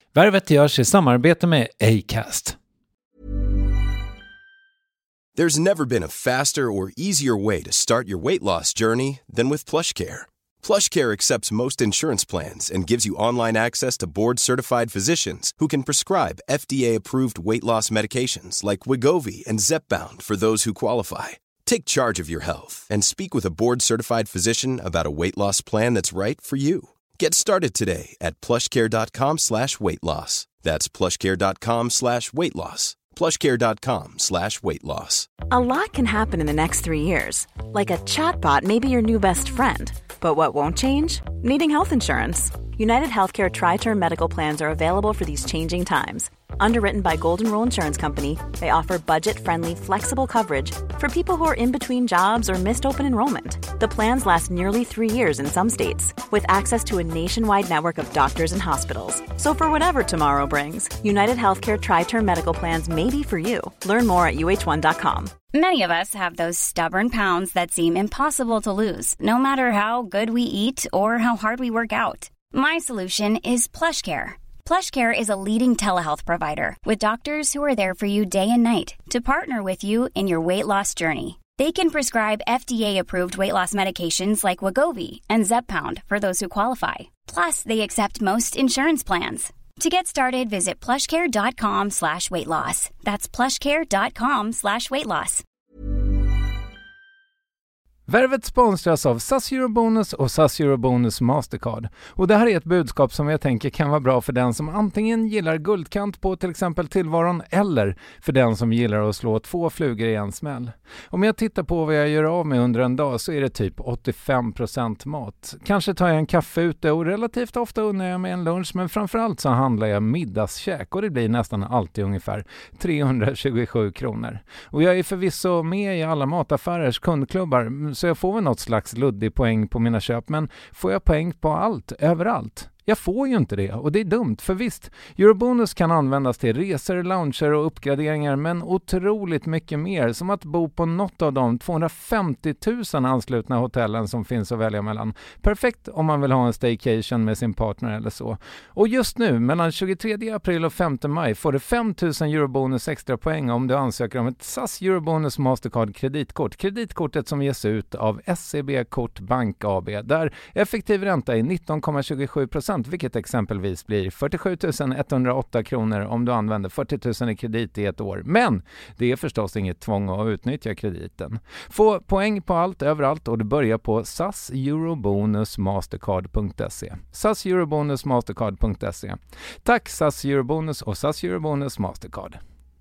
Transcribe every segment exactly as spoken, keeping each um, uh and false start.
Värvet görs i samarbete med Acast. There's never been a faster or easier way to start your weight loss journey than with PlushCare. PlushCare accepts most insurance plans and gives you online access to board-certified physicians who can prescribe F D A-approved weight loss medications like Wegovy and Zepbound for those who qualify. Take charge of your health and speak with a board-certified physician about a weight loss plan that's right for you. Get started today at plushcare.com slash weight loss. That's plushcare.com slash weight loss. plushcare.com slash weight loss. A lot can happen in the next three years. Like a chatbot may be your new best friend. But what won't change? Needing health insurance. United Healthcare Tri-Term Medical Plans are available for these changing times. Underwritten by Golden Rule Insurance Company, they offer budget-friendly, flexible coverage for people who are in between jobs or missed open enrollment. The plans last nearly three years in some states, with access to a nationwide network of doctors and hospitals. So for whatever tomorrow brings, United Healthcare Tri-Term Medical Plans may be for you. Learn more at U H one dot com. Many of us have those stubborn pounds that seem impossible to lose, no matter how good we eat or how hard we work out. My solution is PlushCare. PlushCare is a leading telehealth provider with doctors who are there for you day and night to partner with you in your weight loss journey. They can prescribe F D A-approved weight loss medications like Wegovy and Zepbound for those who qualify. Plus, they accept most insurance plans. To get started, visit plushcare.com slash weight loss. That's plushcare.com slash weight loss. Värvet sponsras av S A S Eurobonus och S A S Eurobonus Mastercard. Och det här är ett budskap som jag tänker kan vara bra för den som antingen gillar guldkant på till exempel tillvaron eller för den som gillar att slå två flugor i en smäll. Om jag tittar på vad jag gör av med under en dag så är det typ åttiofem procent mat. Kanske tar jag en kaffe ute och relativt ofta unnar jag med en lunch, men framförallt så handlar jag middagskäk och det blir nästan alltid ungefär trehundratjugosju kronor. Och jag är förvisso med i alla mataffärers kundklubbar så jag får väl något slags luddig poäng på mina köp, men får jag poäng på allt, överallt? Jag får ju inte det och det är dumt, för visst, Eurobonus kan användas till resor, lounger och uppgraderingar, men otroligt mycket mer, som att bo på något av de tvåhundrafemtio tusen anslutna hotellen som finns att välja mellan. Perfekt om man vill ha en staycation med sin partner eller så. Och just nu, mellan tjugotredje april och femte maj, får du fem tusen Eurobonus extra poäng om du ansöker om ett S A S Eurobonus Mastercard kreditkort. Kreditkortet som ges ut av S E B Kort Bank A B, där effektiv ränta är nitton komma tjugosju procent, vilket exempelvis blir fyrtiosju tusen etthundraåtta kronor om du använder fyrtio tusen i kredit i ett år. Men det är förstås inget tvång att utnyttja krediten. Få poäng på allt, överallt, och du börjar på S A S Eurobonus Mastercard punkt se. S A S Eurobonus Mastercard punkt se. Tack S A S Eurobonus och S A S Eurobonus Mastercard.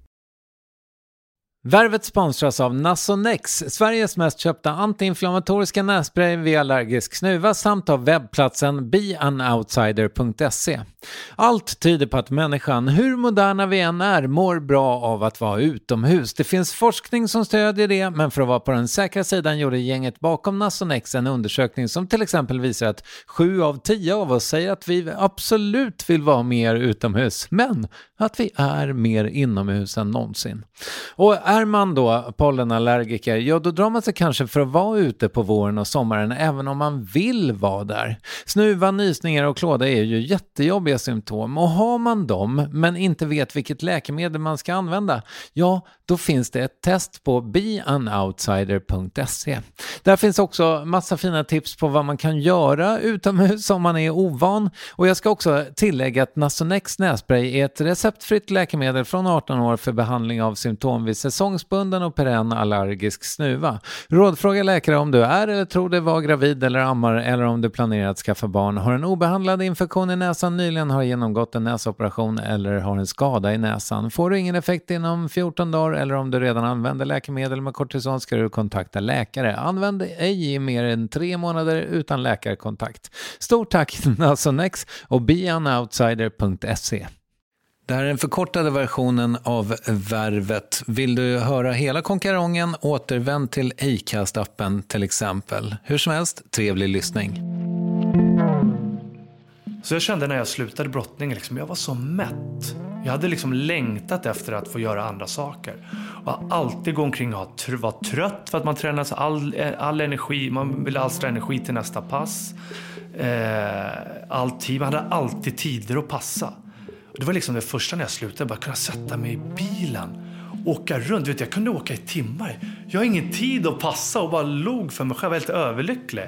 Värvet sponsras av Nasonex, Sveriges mest köpta antiinflammatoriska nässpray vid allergisk snuva, samt av webbplatsen be an outsider punkt se. Allt tyder på att människan, hur moderna vi än är, mår bra av att vara utomhus. Det finns forskning som stödjer det, men för att vara på den säkra sidan gjorde gänget bakom Nasonex en undersökning som till exempel visar att sju av tio av oss säger att vi absolut vill vara mer utomhus, men att vi är mer inomhus än någonsin. Och är man då pollenallergiker, ja då drar man sig kanske för att vara ute på våren och sommaren även om man vill vara där. Snuva, nysningar och klåda är ju jättejobbiga symptom, och har man dem men inte vet vilket läkemedel man ska använda, ja då finns det ett test på be an outsider punkt se. Där finns också massa fina tips på vad man kan göra utomhus om man är ovan, och jag ska också tillägga att Nasonex nässpray är ett receptfritt läkemedel från arton år för behandling av symptom vid säsongsbunden och perenn allergisk snuva. Rådfråga läkare om du är eller tror dig vara gravid eller ammar, eller om du planerar att skaffa barn, har en obehandlad infektion i näsan, nyligen har genomgått en näsoperation eller har en skada i näsan. Får du ingen effekt inom fjorton dagar eller om du redan använder läkemedel med kortison ska du kontakta läkare. Använd ej i mer än tre månader utan läkarkontakt. Stort tack Nasonex och be an outsider punkt se. Det här är den förkortade versionen av Värvet. Vill du höra hela konkarongen, återvänd till Acast-appen till exempel. Hur som helst, trevlig lyssning. Så jag kände när jag slutade brottning, liksom, jag var så mätt. Jag hade liksom längtat efter att få göra andra saker. Och alltid gå omkring och vara trött för att man tränar så all, all energi. Man vill alstra energi till nästa pass. Eh, alltid, man hade alltid tider att passa. Och det var liksom det första när jag slutade, bara kunna sätta mig i bilen, åka runt. Vet, jag kunde åka i timmar. Jag har ingen tid att passa och bara log för mig själv, helt överlycklig.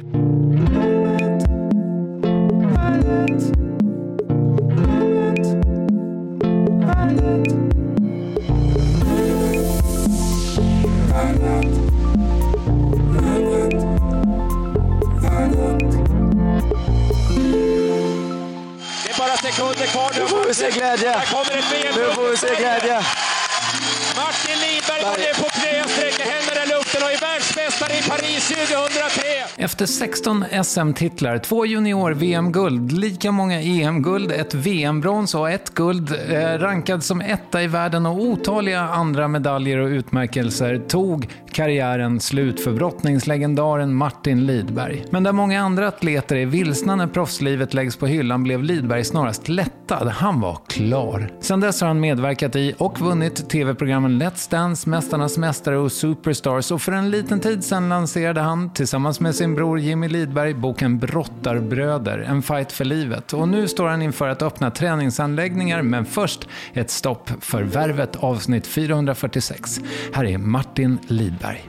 Sekunder kvar nu. Nu får vi se glädje. Här kommer ett V M. Nu får vi se glädje. Martin Lidberg var nu på knä och sträcker händerna i luften och är världsmästare i Paris tjugohundratre. Efter sexton S M-titlar, två junior-V M-guld, lika många E M-guld, ett V M-brons och ett guld, eh, rankad som etta i världen och otaliga andra medaljer och utmärkelser, tog karriären slut för brottningslegendaren Martin Lidberg. Men där många andra atleter är vilsna när proffslivet läggs på hyllan blev Lidberg snarast lättad. Han var klar. Sedan dess har han medverkat i och vunnit tv-programmen Let's Dance, Mästarnas mästare och Superstars, och för en liten tid sedan lanserade han tillsammans med sin bror Jimmy Lidberg boken Brottarbröder, en fight för livet. Och nu står han inför att öppna träningsanläggningar, men först ett stopp för Värvet avsnitt fyrahundrafyrtiosex. Här är Martin Lidberg.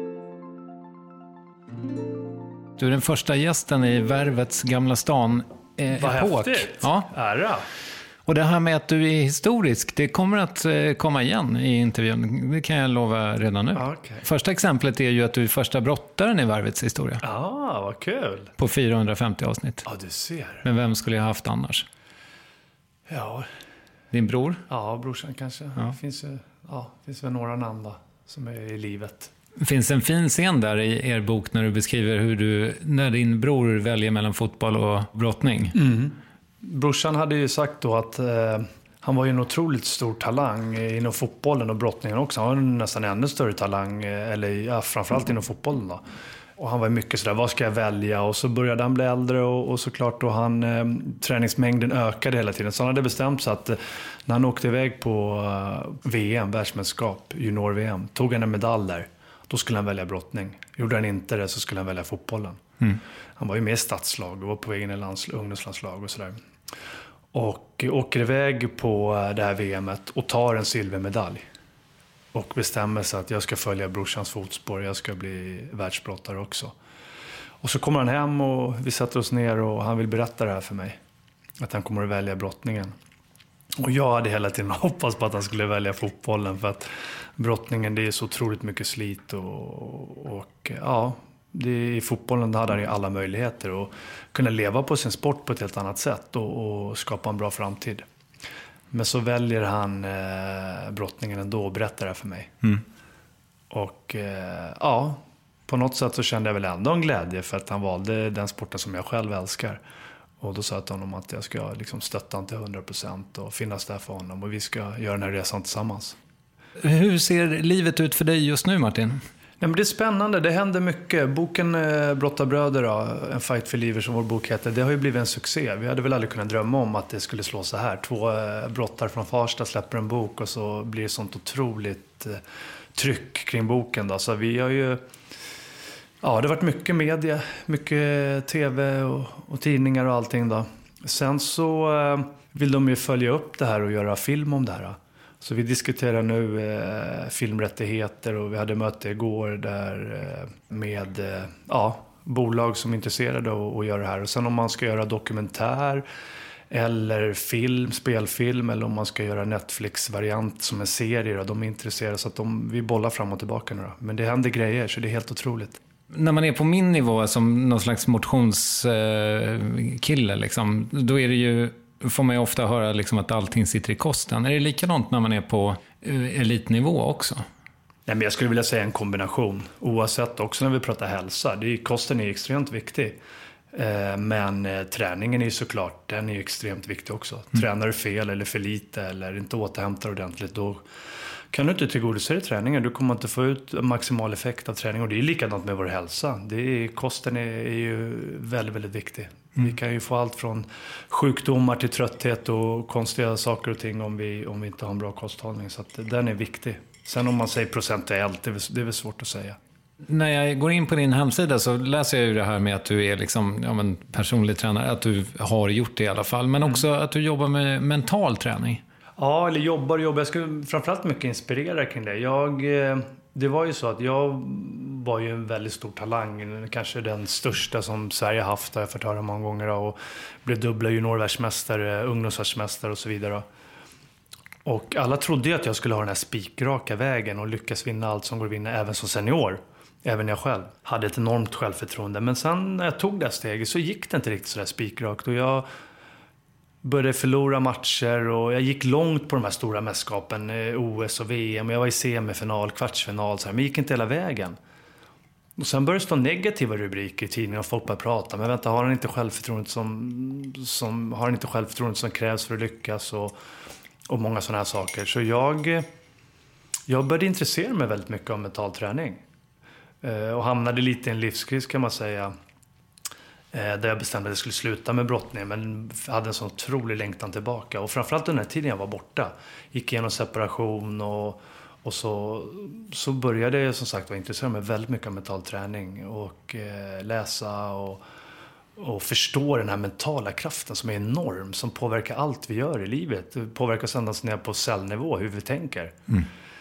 Du är den första gästen i Värvets Gamla stan. Eh, Vad epok. häftigt. Ja. Ära. Och det här med att du är historisk, det kommer att eh, komma igen i intervjun. Det kan jag lova redan nu. Okay. Första exemplet är ju att du är första brottaren i Värvets historia. Ja, ah, vad kul. På fyrahundrafemtio avsnitt. Ja, du ser. Men vem skulle jag ha haft annars? Ja. Din bror? Ja, brorsan kanske. Ja. Det finns ju, ja, finns väl några namn då, som är i livet. Det finns en fin scen där i er bok när du beskriver hur du, när din bror väljer mellan fotboll och brottning. Mm. Brorsan hade ju sagt då att eh, han var ju en otroligt stor talang inom fotbollen och brottningen också. Han var nästan ännu större talang, eller ja, framförallt inom fotbollen då. Och han var mycket sådär, vad ska jag välja? Och så började han bli äldre och, och såklart då han, eh, träningsmängden ökade hela tiden. Så han hade bestämt sig att eh, när han åkte iväg på eh, V M, världsmästerskap, junior-V M, tog han en medalj där. Då skulle han välja brottning. Gjorde han inte det så skulle han välja fotbollen. Mm. Han var ju med i stadslag och var på vägen i lands, ungdomslandslag och sådär. Och åker iväg på det här V M:et och tar en silvermedalj. Och bestämmer sig att jag ska följa brorsans fotspår. Jag ska bli världsbrottare också. Och så kommer han hem och vi sätter oss ner och han vill berätta det här för mig. Att han kommer att välja brottningen. Och jag hade hela tiden hoppats på att han skulle välja fotbollen. För att brottningen, det är så otroligt mycket slit. Och, och ja, det, i fotbollen hade han ju alla möjligheter. Att kunna leva på sin sport på ett helt annat sätt. Och, och skapa en bra framtid. Men så väljer han eh, brottningen ändå och berättar det för mig. Mm. Och eh, ja, på något sätt så kände jag väl ändå en glädje. För att han valde den sporten som jag själv älskar. Och då sa jag till honom att jag ska liksom stötta honom till hundra procent och finnas där för honom. Och vi ska göra den här resan tillsammans. Hur ser livet ut för dig just nu, Martin? Nej, men det är spännande, det händer mycket. Boken eh, Brottarbröder, då, en fight för livet som vår bok heter, det har ju blivit en succé. Vi hade väl aldrig kunnat drömma om att det skulle slå så här. Två eh, brottar från Farsta släpper en bok och så blir det sånt otroligt eh, tryck kring boken. Då. Så vi har ju... Ja, det har varit mycket media, mycket tv och, och tidningar och allting då. Sen så eh, vill de ju följa upp det här och göra film om det här. Så vi diskuterar nu eh, filmrättigheter och vi hade möte igår där eh, med eh, ja, bolag som är intresserade av att göra det här. Och sen om man ska göra dokumentär eller film, spelfilm eller om man ska göra Netflix-variant som en serie. Då, de är intresserade så att de, vi bollar fram och tillbaka nu då. Men det händer grejer så det är helt otroligt. När man är på min nivå som någon slags motionskille, liksom, då är det ju, får man ju ofta höra liksom att allting sitter i kosten. Är det likadant när man är på elitnivå också? Nej, men jag skulle vilja säga en kombination. Oavsett också när vi pratar hälsa. Det är, kosten är extremt viktig. Men träningen är ju såklart, den är ju extremt viktig också. Mm. Tränar du fel eller för lite eller inte återhämtar ordentligt, då kan du inte tillgodose dig i träningen. Du kommer inte få ut maximal effekt av träning. Och det är likadant med vår hälsa. Det är, kosten är, är ju väldigt, väldigt viktig. Mm. Vi kan ju få allt från sjukdomar till trötthet och konstiga saker och ting om vi, om vi inte har en bra kosthållning. Så att den är viktig. Sen om man säger procentuellt, det är, det är väl svårt att säga. När jag går in på din hemsida så läser jag ju det här med att du är liksom, ja, men personlig tränare, att du har gjort det i alla fall, men också mm. att du jobbar med mental träning. Ja, eller jobbar och jobbar. Jag skulle framförallt mycket inspirera kring det. Jag, det var ju så att jag var ju en väldigt stor talang, kanske den största som Sverige haft, har jag fått höra många gånger, och blev dubbla juniorvärldsmästare, ungdomsvärldsmästare och så vidare. Och alla trodde ju att jag skulle ha den här spikraka vägen och lyckas vinna allt som går att vinna även som senior. Även jag själv hade ett enormt självförtroende. Men sen när jag tog det här steget så gick det inte riktigt så där spikrakt. Och jag började förlora matcher och jag gick långt på de här stora mästerskapen, O S och V M. Jag var i semifinal, kvartsfinal, så här, men gick inte hela vägen. Och sen började det stå negativa rubriker i tidningen och folk började prata. Men vänta, har han inte självförtroendet som, som, har han inte självförtroendet som krävs för att lyckas? Och, och många sådana här saker. Så jag, jag började intressera mig väldigt mycket om mental träning. Och hamnade lite i en livskris kan man säga. Där jag bestämde att jag skulle sluta med brottning. Men hade en sån otrolig längtan tillbaka. Och framförallt den här tiden jag var borta. Gick igenom separation och, och så, så började jag som sagt vara intresserad mig väldigt mycket av mental träning. Och eh, läsa och, och förstå den här mentala kraften som är enorm. Som påverkar allt vi gör i livet. Det påverkar oss ända ner på cellnivå hur vi tänker. Mm.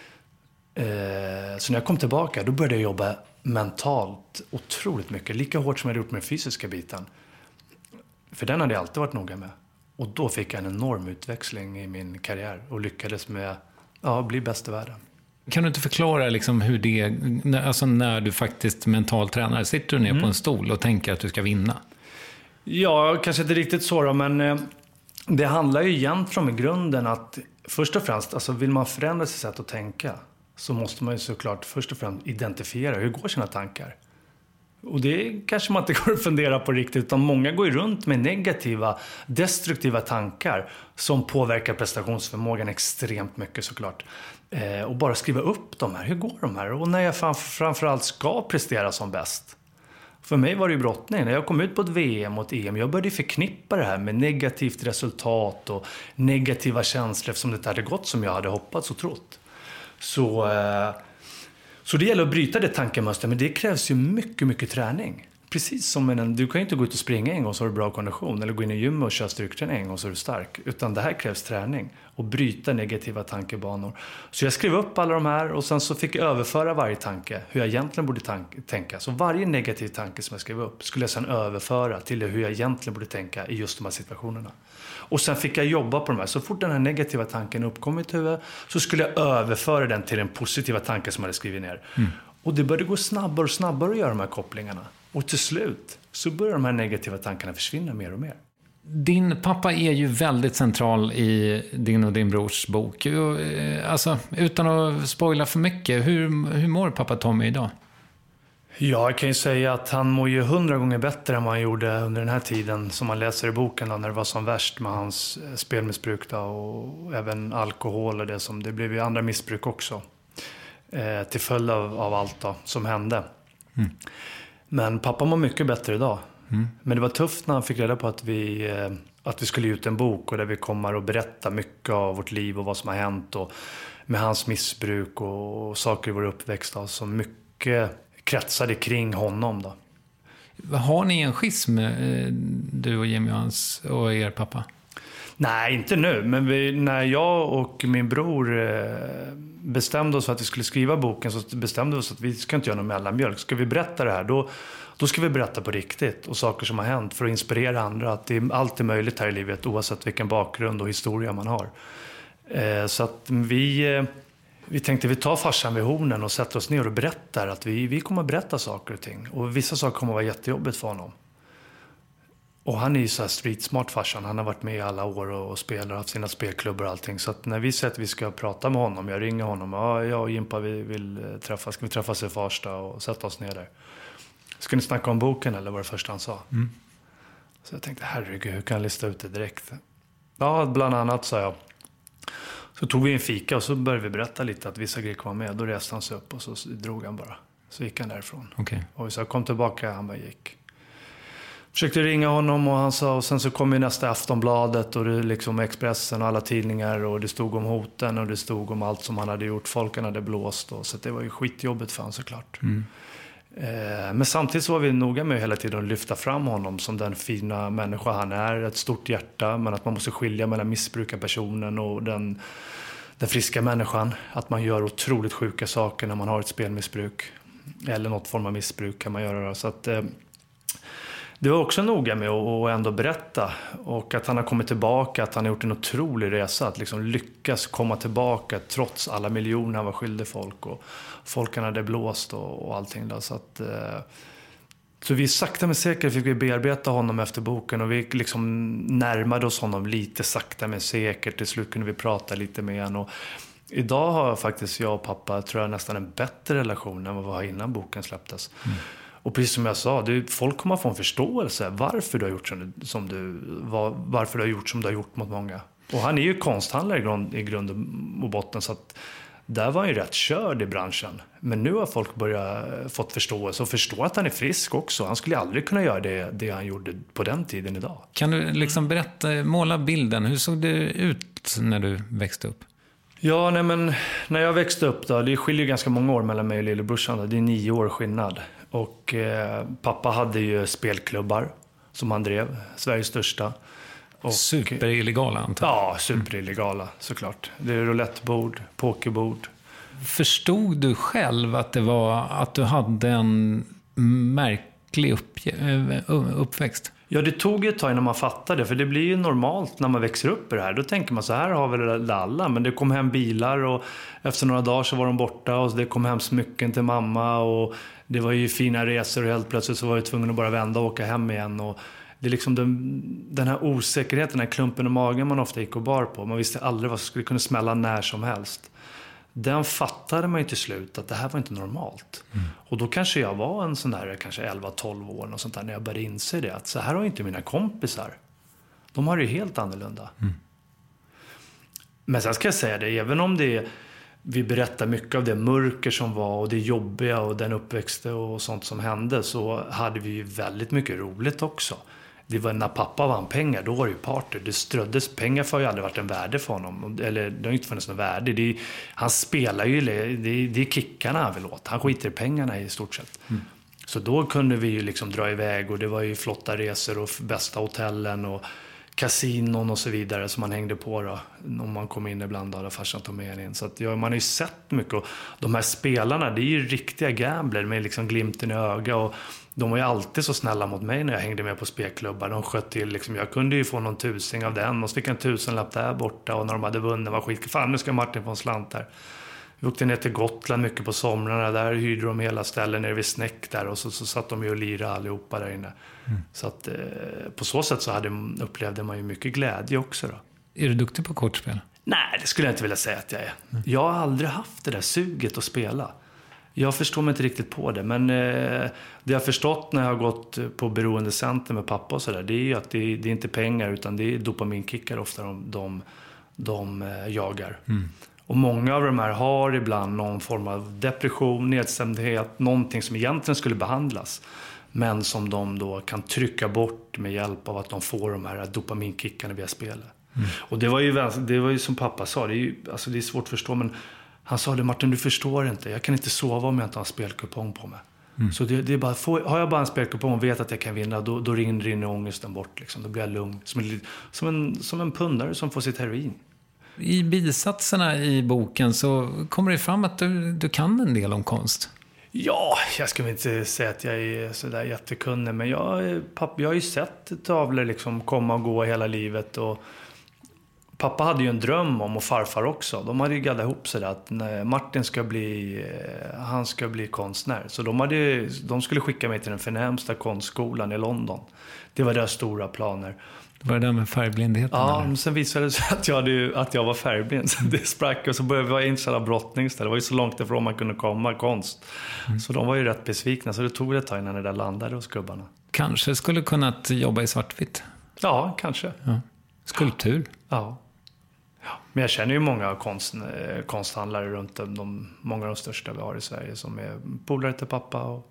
Eh, så när jag kom tillbaka då började jag jobba mentalt otroligt mycket. Lika hårt som jag hade gjort med den fysiska biten. För den hade jag alltid varit noga med. Och då fick jag en enorm utväxling i min karriär. Och lyckades med ja, bli bäst i världen. Kan du inte förklara liksom hur det... Alltså när du faktiskt mentalt tränar. Sitter du ner mm. på en stol och tänker att du ska vinna? Ja, kanske inte riktigt så då. Men eh, det handlar ju egentligen om i grunden att... Först och främst, alltså vill man förändra sitt sätt att tänka... så måste man ju såklart först och främst identifiera hur går sina tankar. Och det kanske man inte går att fundera på riktigt, utan många går ju runt med negativa, destruktiva tankar som påverkar prestationsförmågan extremt mycket såklart. Eh, och bara skriva upp de här, hur går de här? Och när jag framförallt ska prestera som bäst. För mig var det ju brottning. När jag kom ut på ett V M och ett E M, jag började förknippa det här med negativt resultat och negativa känslor som det inte hade gått som jag hade hoppats och trott. Så, så det gäller att bryta det tankemönstret, men det krävs ju mycket, mycket träning. Precis som en, du kan ju inte gå ut och springa en gång så har du bra kondition, eller gå in i gym och köra styrketräning en gång så är du stark. Utan det här krävs träning och bryta negativa tankebanor. Så jag skrev upp alla de här och sen så fick jag överföra varje tanke, hur jag egentligen borde tank- tänka. Så varje negativ tanke som jag skrev upp skulle jag sen överföra till hur jag egentligen borde tänka i just de här situationerna. Och sen fick jag jobba på de här. Så fort den här negativa tanken uppkom i mitt huvud så skulle jag överföra den till den positiva tanken som jag hade skrivit ner. Mm. Och det började gå snabbare och snabbare att göra de här kopplingarna. Och till slut så börjar de här negativa tankarna försvinna mer och mer. Din pappa är ju väldigt central i din och din brors bok. Alltså, utan att spoila för mycket, hur, hur mår pappa Tommy idag? Ja, jag kan ju säga att han mår ju hundra gånger bättre än vad han gjorde under den här tiden som man läser i boken då, när det var som värst med hans spelmissbruk då, och även alkohol och det som, det blev ju andra missbruk också eh, till följd av, av allt då, som hände. Mm. Men pappa mår mycket bättre idag. Mm. Men det var tufft när han fick reda på att vi, eh, att vi skulle ge ut en bok och där vi kommer att berätta mycket av vårt liv och vad som har hänt och med hans missbruk och, och saker i vår uppväxt då, som mycket kretsade kring honom då. Har ni en schism, du och Jimmy och, hans, och er pappa? Nej, inte nu. Men vi, när jag och min bror bestämde oss för att vi skulle skriva boken så bestämde vi oss att vi ska inte göra någon mellanmjölk. Ska vi berätta det här, då, då ska vi berätta på riktigt och saker som har hänt för att inspirera andra. Att det är alltid möjligt här i livet oavsett vilken bakgrund och historia man har. Så att vi... Vi tänkte vi tar farsan vid hornen och sätter oss ner och berättar att vi, vi kommer att berätta saker och ting. Och vissa saker kommer att vara jättejobbigt för honom. Och han är ju så här street smart farsan. Han har varit med i alla år och, och spelar, haft sina spelklubbar och allting. Så att när vi säger att vi ska prata med honom, jag ringer honom. Ja, jag och Jimpa vi vill träffas. Ska vi träffas i Farsta och sätta oss ner där? Ska ni snacka om boken eller vad det första han sa? Mm. Så jag tänkte, herregud, hur kan jag lista ut det direkt? Ja, bland annat sa jag. Så tog vi en fika och så började vi berätta lite att vissa grejer kom med. Då reste han sig upp och så drog han bara. Så gick han därifrån. Okay. Och vi sa, kom tillbaka, han bara gick. Försökte ringa honom och han sa, och sen så kom ju nästa Aftonbladet och det liksom Expressen och alla tidningar och det stod om hoten och det stod om allt som han hade gjort. Folken hade blåst och så det var ju skitjobbigt för han såklart. Mm. Men samtidigt så var vi noga med hela tiden att lyfta fram honom som den fina människa han är. Ett stort hjärta, men att man måste skilja mellan missbrukarpersonen och den, den friska människan. Att man gör otroligt sjuka saker när man har ett spelmissbruk. Eller något form av missbruk kan man göra. Så att, det var också noga med att ändå berätta. Och att han har kommit tillbaka, att han har gjort en otrolig resa. Att liksom lyckas komma tillbaka trots alla miljoner han var skyldig folk. Och folk han hade blåst och, och allting. Där. Så, att, eh, så vi sakta men säkert fick vi bearbeta honom efter boken. Och vi liksom närmade oss honom lite sakta men säkert. Till slut kunde vi prata lite med honom. Och idag har faktiskt jag och pappa, tror jag, nästan en bättre relation än vad vi var innan boken släpptes. Mm. Och precis som jag sa, det, folk kommer att få en förståelse varför du har gjort som du, som du, var, varför du har gjort som du har gjort mot många. Och han är ju konsthandlare i grund, i grund och botten, så att där var han ju rätt körd i branschen. Men nu har folk börjat fått förståelse och förstå att han är frisk också. Han skulle aldrig kunna göra det, det han gjorde på den tiden idag. Kan du liksom berätta, måla bilden, hur såg det ut när du växte upp? Ja, nej men när jag växte upp då, det skiljer ganska många år mellan mig och lillebrorsan. Det är nio år skillnad. Och eh, pappa hade ju spelklubbar som han drev, Sveriges största. Och, superillegala antar jag. Ja, superillegala såklart. Det är roulettebord, pokerbord. Förstod du själv att det var att du hade en märklig upp, uppväxt? Ja, det tog ett tag innan man fattade, för det blir ju normalt när man växer upp i det här. Då tänker man så här har väl alla, men det kom hem bilar och efter några dagar så var de borta och det kom hem smycken till mamma och det var ju fina resor och helt plötsligt så var jag tvungen att bara vända och åka hem igen. Och det är liksom den, den här osäkerheten, den här klumpen i magen man ofta gick och bar på. Man visste aldrig vad som skulle kunna smälla när som helst. Den fattade man ju till slut att det här var inte normalt. Mm. Och då kanske jag var en sån där, kanske elva tolv år och sånt där, när jag började inse det. Att så här har inte mina kompisar. De har det ju helt annorlunda. Mm. Men sen ska jag säga det, även om det är, vi berättar mycket av det mörker som var och det jobbiga och den uppväxte och sånt som hände, så hade vi ju väldigt mycket roligt också. Det var när pappa vann pengar, då var det ju party. Det ströddes, pengar för har ju aldrig varit en värde för honom. Eller det har inte funnits någon värde. Det är, han spelar ju, det, det är kickarna han vill åt. Han skiter i pengarna i stort sett. Mm. Så då kunde vi ju liksom dra iväg och det var ju flotta resor och bästa hotellen och kasinon och så vidare som man hängde på då. Om man kom in ibland hade farsan tog med in. Så att, ja, man har ju sett mycket. Och de här spelarna, det är ju riktiga gambler med liksom glimten i öga. Och de var ju alltid så snälla mot mig när jag hängde med på spelklubbar. De sköt till liksom, jag kunde ju få någon tusing av den och så fick jag en tusenlapp där borta. Och när de hade vunnit var skit, fan nu ska Martin få en slant här. Vi åkte ner till Gotland mycket på somrarna. Där hyrde de hela ställen nere vid Snäck där. Och så, så satt de ju och lirade allihopa där inne. Mm. Så att eh, på så sätt så hade, upplevde man ju mycket glädje också då. Är du duktig på kortspel? Nej, det skulle jag inte vilja säga att jag är. Mm. Jag har aldrig haft det där suget att spela. Jag förstår mig inte riktigt på det. Men eh, det jag har förstått när jag har gått på beroendecenter med pappa och sådär, det är ju att det, det är inte pengar utan det är dopaminkickar ofta de, de, de eh, jagar. Mm. Och många av de här har ibland någon form av depression, nedstämdhet, någonting som egentligen skulle behandlas. Men som de då kan trycka bort med hjälp av att de får de här dopaminkickarna via spelet. Mm. Och det var, ju, det var ju som pappa sa, det är, ju, alltså det är svårt att förstå, men han sa det, Martin, du förstår inte. Jag kan inte sova om jag inte har en spelkupong på mig. Mm. Så det, det är bara, får, har jag bara en spelkupong och vet att jag kan vinna, då, då rinner, rinner ångesten bort. Liksom. Då blir jag lugn. Som en, som, en, som en pundare som får sitt heroin. I bisatserna i boken så kommer det fram att du, du kan en del om konst. Ja, jag ska inte säga att jag är så där jättekunnig, men jag, pappa, jag har ju sett tavlor liksom komma och gå hela livet. Och pappa hade ju en dröm om, och farfar också. De hade ju gaddat ihop sig där att Martin ska bli, han ska bli konstnär. Så de, hade, de skulle skicka mig till den förnämsta konstskolan i London. Det var deras stora planer. Det var det där med färgblindheten? Ja, men sen visade det sig att jag, hade, att jag var färgblind. Så det sprack och så började vi vara intresserade av brottning. Det var ju så långt ifrån man kunde komma, konst. Mm. Så de var ju rätt besvikna. Så det tog ett tag innan det där landade hos gubbarna. Kanske skulle kunnat jobba i svartvitt? Ja, kanske. Ja. Skulptur? Ja. Ja. Men jag känner ju många konst, konsthandlare runt om. De, många av de största vi har i Sverige som är polare till pappa. Och,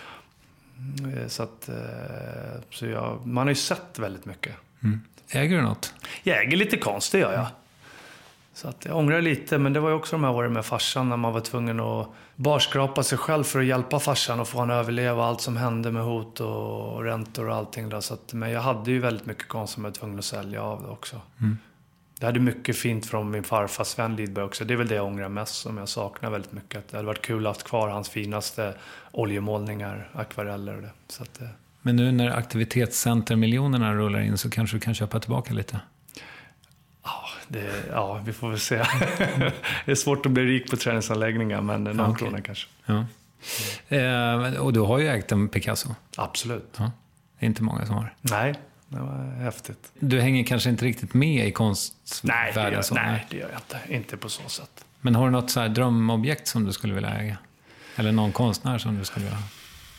så att, så jag, man har ju sett väldigt mycket. Mm. Äger du något? Jag äger lite konst, det gör jag. Så att jag ångrar lite, men det var ju också de här åren med farsan när man var tvungen att barskrapa sig själv för att hjälpa farsan och få han att överleva allt som hände med hot och räntor och allting där. Så att, men jag hade ju väldigt mycket konst som jag var tvungen att sälja av det också. Mm. Jag hade mycket fint från min farfar Sven Lidberg också. Det är väl det jag ångrar mest, som jag saknar väldigt mycket. Det hade varit kul att ha kvar hans finaste oljemålningar, akvareller och det. Så att, men nu när aktivitetscentermiljonerna rullar in så kanske du kan köpa tillbaka lite? Ja, det, ja vi får väl se. Det är svårt att bli rik på träningsanläggningar, men någon okay. krona kanske. Ja. Mm. Eh, och du har ju ägt en Picasso. Absolut. Ja. Det är inte många som har. Nej, det var häftigt. Du hänger kanske inte riktigt med i konstvärlden? Nej, det gör, så. nej, det gör jag inte. Inte på så sätt. Men har du något så här drömobjekt som du skulle vilja äga? Eller någon konstnär som du skulle vilja ha?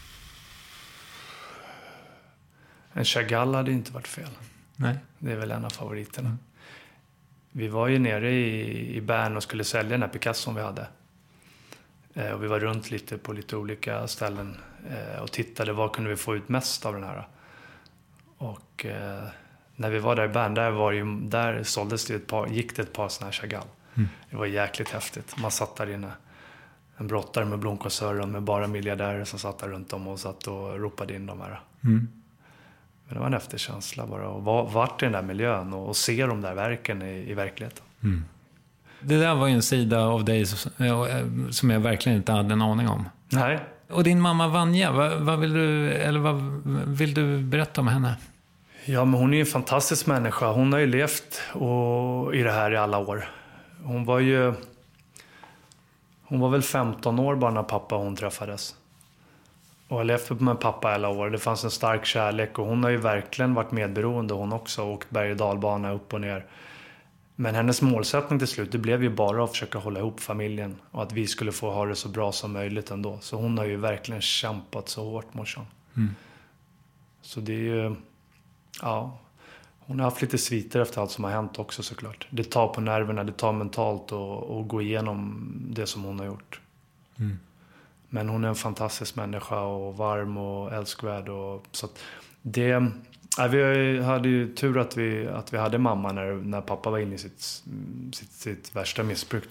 En Chagall hade inte varit fel. Nej. Det är väl en av favoriterna. Mm. Vi var ju nere i, i Bern och skulle sälja den här Picasso som vi hade. Eh, och vi var runt lite på lite olika ställen eh, och tittade vad kunde vi få ut mest av den här. Och eh, när vi var där i Bern, där, var ju, där såldes det ett par, gick det ett par såna här Chagall. Mm. Det var jäkligt häftigt. Man satt där inne. En brottare med blomkåsöron med bara miljardärer som satt där runt om och satt och ropade in de här. Mm. Men det var en efterkänsla bara att vara vart i den där miljön och, och se de där verken i, i verkligheten. Mm. Det där var ju en sida av dig som jag verkligen inte hade en aning om. Nej. Och din mamma Vanja, vad, vad vill du eller vad vill du berätta om henne? Ja, men hon är ju en fantastisk människa. Hon har ju levt och, i det här i alla år. Hon var ju hon var väl femton år bara när pappa och hon träffades. Och har levt med pappa alla år. Det fanns en stark kärlek och hon har ju verkligen varit medberoende hon också. Och åkt berg- och dalbana upp och ner. Men hennes målsättning till slut, det blev ju bara att försöka hålla ihop familjen. Och att vi skulle få ha det så bra som möjligt ändå. Så hon har ju verkligen kämpat så hårt, morsan. Mm. Så det är ju, ja, hon har haft lite sviter efter allt som har hänt också såklart. Det tar på nerverna, det tar mentalt att gå igenom det som hon har gjort. Mm. Men hon är en fantastisk människa och varm och älskvärd. Och, så att det, ja, vi hade ju tur att vi, att vi hade mamma när, när pappa var inne i sitt, sitt, sitt värsta missbruk.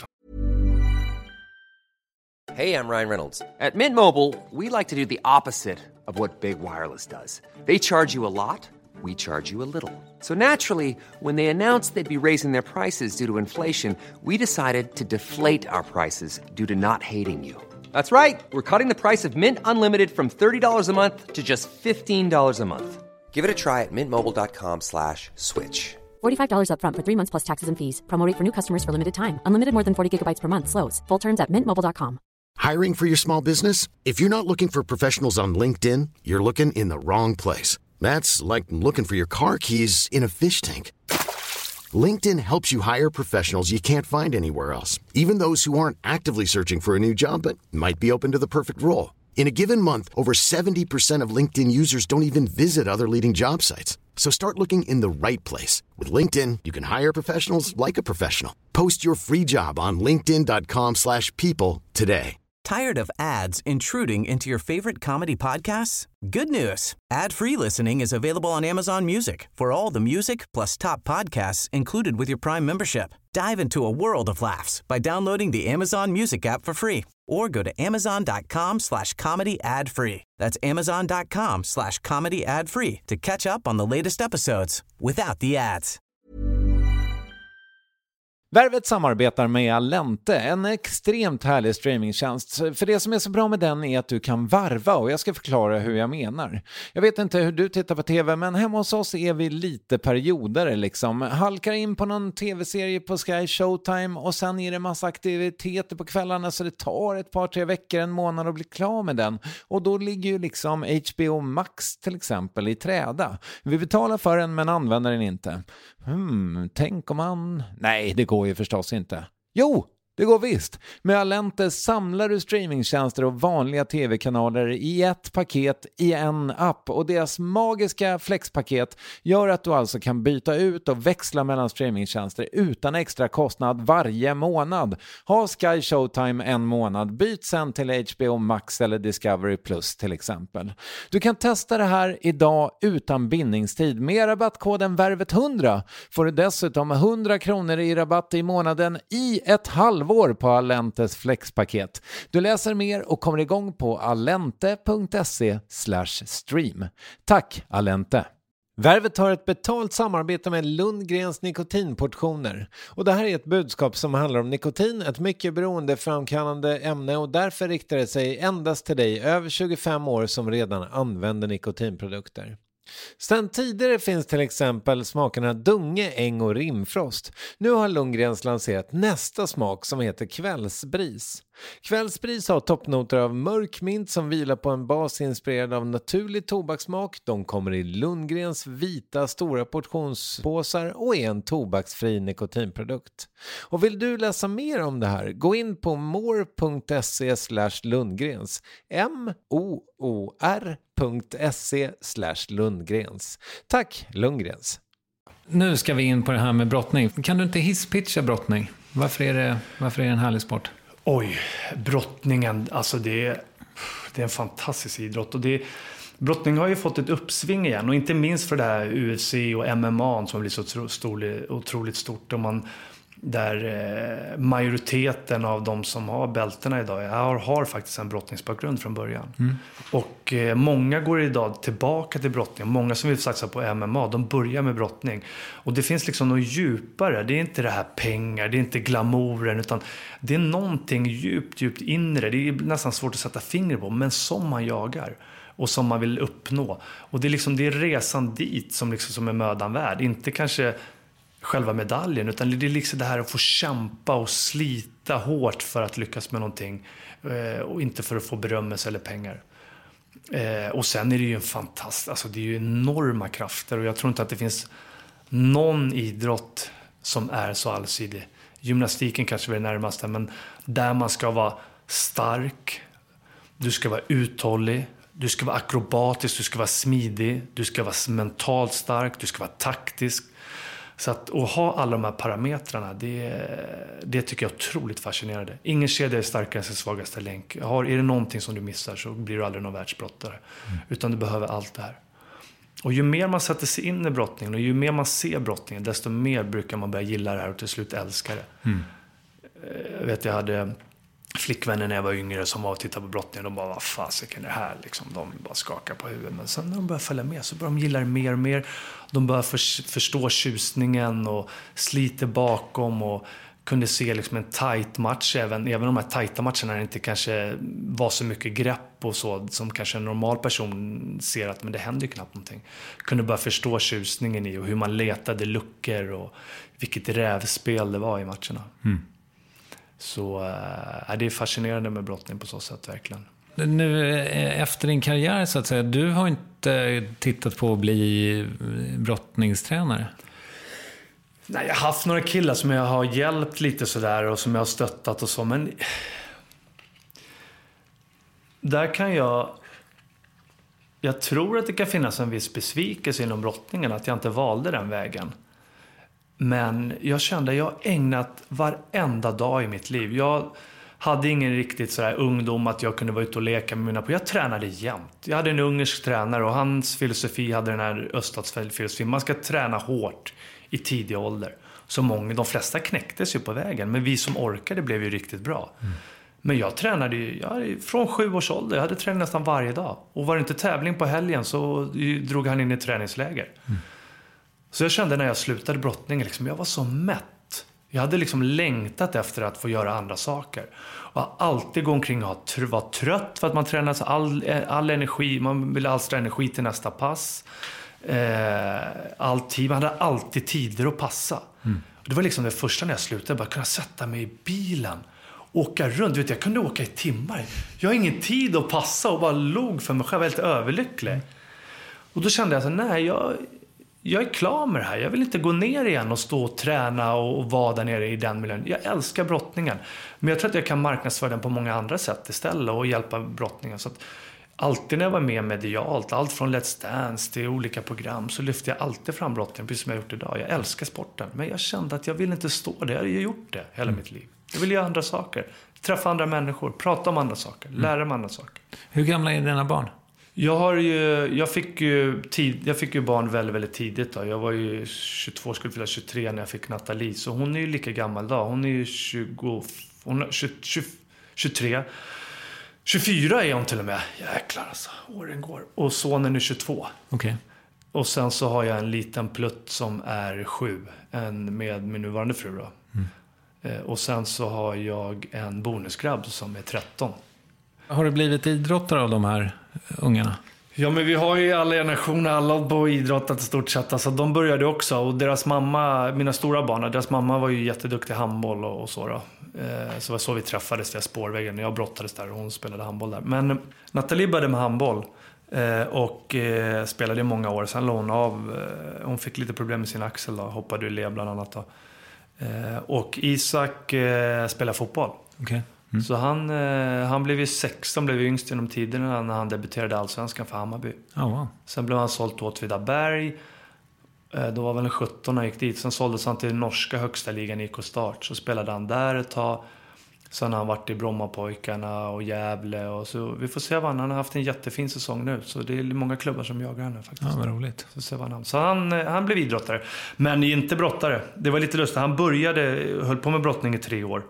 Hey, I'm Ryan Reynolds. At Mint Mobile, we like to do the opposite of what Big Wireless does. They charge you a lot, we charge you a little. So naturally, when they announced they'd be raising their prices due to inflation, we decided to deflate our prices due to not hating you. That's right. We're cutting the price of Mint Unlimited from thirty dollars a month to just fifteen dollars a month. Give it a try at mintmobile.com slash switch. forty-five dollars up front for three months plus taxes and fees. Promo rate for new customers for limited time. Unlimited more than forty gigabytes per month. Slows full terms at mint mobile dot com. Hiring for your small business? If you're not looking for professionals on LinkedIn, you're looking in the wrong place. That's like looking for your car keys in a fish tank. LinkedIn helps you hire professionals you can't find anywhere else, even those who aren't actively searching for a new job but might be open to the perfect role. In a given month, over seventy percent of LinkedIn users don't even visit other leading job sites. So start looking in the right place. With LinkedIn, you can hire professionals like a professional. Post your free job on linkedin dot com slash people today. Tired of ads intruding into your favorite comedy podcasts? Good news. Ad-free listening is available on Amazon Music for all the music plus top podcasts included with your Prime membership. Dive into a world of laughs by downloading the Amazon Music app for free or go to amazon.com slash comedy ad free. That's amazon.com slash comedy ad free to catch up on the latest episodes without the ads. Värvet samarbetar med Allente, en extremt härlig streamingtjänst. För det som är så bra med den är att du kan varva och jag ska förklara hur jag menar. Jag vet inte hur du tittar på tv, men hemma hos oss är vi lite perioder liksom. Halkar in på någon tv-serie på Sky Showtime och sen är det massa aktiviteter på kvällarna så det tar ett par, tre veckor, en månad att bli klar med den. Och då ligger ju liksom H B O Max till exempel i träda. Vi betalar för den men använder den inte. Hmm, tänk om man... Nej, det går ju förstås inte. Jo, Det går visst. Med Allente samlar du streamingtjänster och vanliga tv-kanaler i ett paket i en app. Och deras magiska flexpaket gör att du alltså kan byta ut och växla mellan streamingtjänster utan extra kostnad varje månad. Ha Sky Showtime en månad, byt sen till H B O Max eller Discovery Plus till exempel. Du kan testa det här idag utan bindningstid. Med rabattkoden värvet hundra får du dessutom hundra kronor i rabatt i månaden i ett halvår på Allentes flexpaket. Du läser mer och kommer igång på allente.se slash stream. Tack Allente! Värvet har ett betalt samarbete med Lundgrens nikotinportioner. Och det här är ett budskap som handlar om nikotin, ett mycket beroendeframkallande ämne, och därför riktar det sig endast till dig över tjugofem år som redan använder nikotinprodukter. Sen tidigare finns till exempel smakerna Dunge, Äng och Rimfrost. Nu har Lundgrens lanserat nästa smak som heter Kvällsbris. Kvällsbris har toppnoter av mörk mint som vilar på en bas inspirerad av naturlig tobakssmak. De kommer i Lundgrens vita stora portionspåsar och är en tobaksfri nikotinprodukt. Och vill du läsa mer om det här, gå in på more.se slash Lundgrens. M-O-O-R.se slash Lundgrens. Tack Lundgrens. Nu ska vi in på det här med brottning. Kan du inte hisspitcha brottning? Varför är det, varför är det en härlig sport? Oj, brottningen, alltså det är, det är en fantastisk idrott. Och det, brottning har ju fått ett uppsving igen. Och inte minst för det här U F C och M M A som har blivit så stor, otroligt stort. Och man, där eh, majoriteten av de som har bälterna idag har, har faktiskt en brottningsbakgrund från början. Mm. Och eh, många går idag tillbaka till brottning. Många som vill satsa på M M A, de börjar med brottning. Och det finns liksom något djupare. Det är inte det här pengar, det är inte glamouren, utan det är någonting djupt, djupt inre. Det är nästan svårt att sätta finger på, men som man jagar och som man vill uppnå. Och det är liksom det är resan dit som, liksom, som är mödan värd. Inte kanske själva medaljen, utan det är liksom det här att få kämpa och slita hårt för att lyckas med någonting, och inte för att få berömmelse eller pengar. Och sen är det ju en fantastisk, alltså det är ju enorma krafter, och jag tror inte att det finns någon idrott som är så allsidig. Gymnastiken kanske är det närmaste, men där man ska vara stark, du ska vara uthållig, du ska vara akrobatisk, du ska vara smidig, du ska vara mentalt stark, du ska vara taktisk. Så att, att ha alla de här parametrarna, det, det tycker jag är otroligt fascinerande. Ingen kedja är starkare än sin svagaste länk. Har, är det någonting som du missar så blir du aldrig någon världsbrottare. Mm. Utan du behöver allt det här. Och ju mer man sätter sig in i brottningen och ju mer man ser brottningen, desto mer brukar man börja gilla det här och till slut älska det. Mm. Jag vet, jag hade flickvänner när jag var yngre som var och tittade på brottningen. De bara, vad fasiken är det här? Liksom, de bara skakar på huvudet. Men sen när de börjar följa med så börjar de gilla det mer och mer. De börjar för, förstå tjusningen och sliter bakom och kunde se liksom en tight match. Även, även de här tajta matcherna det inte kanske var så mycket grepp och så som kanske en normal person ser att men det händer ju knappt någonting. Kunde börja förstå tjusningen i och hur man letade luckor och vilket rävspel det var i matcherna. Mm. Så äh, det är fascinerande med brottning på så sätt, verkligen. Nu efter din karriär så att säga, du har inte tittat på att bli brottningstränare? Nej, jag har haft några killar som jag har hjälpt lite sådär och som jag har stöttat och så, men där kan jag jag tror att det kan finnas en viss besvikelse inom brottningen att jag inte valde den vägen. Men jag kände att jag ägnat varenda dag i mitt liv. Jag hade ingen riktigt sådär ungdom att jag kunde vara ute och leka med mina på. Jag tränade jämt. Jag hade en ungersk tränare och hans filosofi hade den här öststatsfilosofin. Man ska träna hårt i tidig ålder. Så många, de flesta knäcktes ju på vägen. Men vi som orkade blev ju riktigt bra. Mm. Men jag tränade ju ja, från sju års ålder. Jag hade tränat nästan varje dag. Och var det inte tävling på helgen så drog han in i träningsläger. Mm. Så jag kände när jag slutade brottningen, liksom, jag var så mätt. Jag hade liksom längtat efter att få göra andra saker. Och alltid gå omkring och vara trött för att man tränar så all, all energi. Man ville alstra energi till nästa pass. Eh, alltid, man hade alltid tider att passa. Mm. Och det var liksom det första när jag slutade. Bara kunna sätta mig i bilen. Åka runt. Du vet, jag kunde åka i timmar. Jag har ingen tid att passa och bara log för mig själv. Jag var helt överlycklig. Och då kände jag så nej, jag... jag är klar med det här. Jag vill inte gå ner igen och stå och träna och, och vara där nere i den miljön. Jag älskar brottningen. Men jag tror att jag kan marknadsföra den på många andra sätt istället och hjälpa brottningen. Så att alltid när jag var med medialt, allt från Let's Dance till olika program, så lyfte jag alltid fram brottningen, precis som jag gjort idag. Jag älskar sporten, men jag kände att jag vill inte stå där. Jag har ju gjort det hela mm. mitt liv. Jag vill göra andra saker. Träffa andra människor, prata om andra saker, lära mig andra saker. Hur gamla är dina barn? Jag har ju, jag fick ju tid, jag fick ju barn väldigt, väldigt tidigt då. Jag var ju tjugotvå, skulle fylla tjugotre när jag fick Nathalie. Så hon är ju lika gammal då. Hon är ju tjugo, hon är tjugo, tjugo, tjugotre. tjugofyra är hon till och med. Jäklar alltså, åren går. Och sonen är tjugotvå. Okej. Okay. Och sen så har jag en liten plutt som är sju. En med min nuvarande fru då. Mm. Eh, och sen så har jag en bonusgrabb som är tretton. Har du blivit idrottare av de här ungarna? Ja, men vi har ju alla generationer, alla på idrottat i stort sett. Alltså, de började också. Och deras mamma, mina stora barn, deras mamma var ju jätteduktig handboll och, och så då. Eh, så var så vi träffades via spårvägen. Jag brottades där och hon spelade handboll där. Men Nathalie började med handboll eh, och eh, spelade i många år. Sen låg hon av. Eh, hon fick lite problem med sin axel då. Hoppade ur led bland annat då. Eh, och Isak eh, spelade fotboll. Okej. Okay. Mm. Så han, eh, han blev ju sexton, blev ju yngst genom tiderna när han debuterade allsvenskan för Hammarby. Oh, wow. Sen blev han såld till Åtvidaberg. Eh, då var väl en sjutton när han gick dit. Sen såldes han till norska högsta ligan I K Start. Så spelade han där ett tag. Sen har han varit i Brommapojkarna och Gävle. Och så, vi får se vad han, han har haft en jättefin säsong nu. Så det är många klubbar som jagar honom faktiskt. Ja, vad roligt. Så, se vad han, så han, han blev idrottare. Men inte brottare. Det var lite lustigt. Han började, höll på med brottning i tre år.